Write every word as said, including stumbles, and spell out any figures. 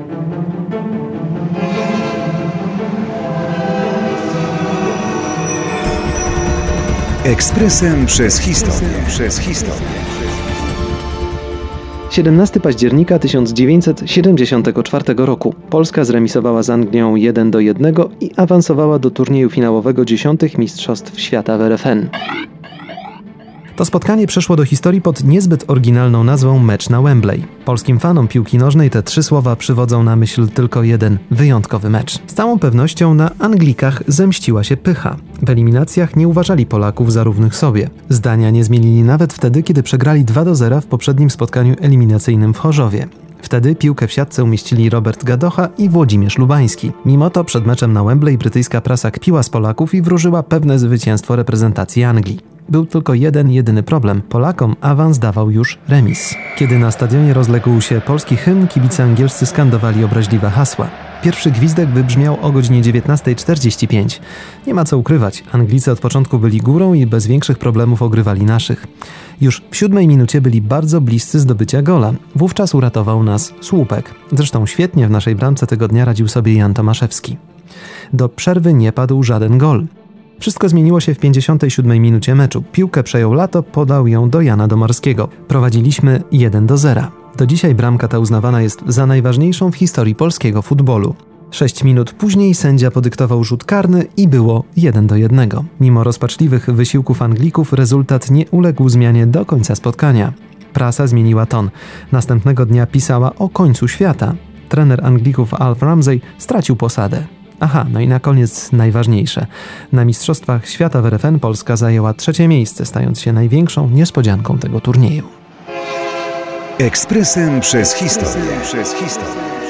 Ekspresem przez historię. Przez historię. siedemnastego października tysiąc dziewięćset siedemdziesiątego czwartego roku Polska zremisowała z Anglią jeden do jednego i awansowała do turnieju finałowego dziesiątych Mistrzostw Świata w R F N. To spotkanie przeszło do historii pod niezbyt oryginalną nazwą Mecz na Wembley. Polskim fanom piłki nożnej te trzy słowa przywodzą na myśl tylko jeden wyjątkowy mecz. Z całą pewnością na Anglikach zemściła się pycha. W eliminacjach nie uważali Polaków za równych sobie. Zdania nie zmienili nawet wtedy, kiedy przegrali dwa do zera w poprzednim spotkaniu eliminacyjnym w Chorzowie. Wtedy piłkę w siatce umieścili Robert Gadocha i Włodzimierz Lubański. Mimo to przed meczem na Wembley brytyjska prasa kpiła z Polaków i wróżyła pewne zwycięstwo reprezentacji Anglii. Był tylko jeden, jedyny problem. Polakom awans dawał już remis. Kiedy na stadionie rozległ się polski hymn, kibice angielscy skandowali obraźliwe hasła. Pierwszy gwizdek wybrzmiał o godzinie dziewiętnasta czterdzieści pięć. Nie ma co ukrywać, Anglicy od początku byli górą i bez większych problemów ogrywali naszych. Już w siódmej minucie byli bardzo bliscy zdobycia gola. Wówczas uratował nas słupek. Zresztą świetnie w naszej bramce tego dnia radził sobie Jan Tomaszewski. Do przerwy nie padł żaden gol. Wszystko zmieniło się w pięćdziesiątej siódmej minucie meczu. Piłkę przejął Lato, podał ją do Jana Domorskiego. Prowadziliśmy jeden do zera. Do dzisiaj bramka ta uznawana jest za najważniejszą w historii polskiego futbolu. Sześć minut później sędzia podyktował rzut karny i było jeden do jednego. Mimo rozpaczliwych wysiłków Anglików rezultat nie uległ zmianie do końca spotkania. Prasa zmieniła ton. Następnego dnia pisała o końcu świata. Trener Anglików Alf Ramsey stracił posadę. Aha, no i na koniec najważniejsze. Na Mistrzostwach Świata w R F N Polska zajęła trzecie miejsce, stając się największą niespodzianką tego turnieju. Ekspresem przez historię. Przez historię.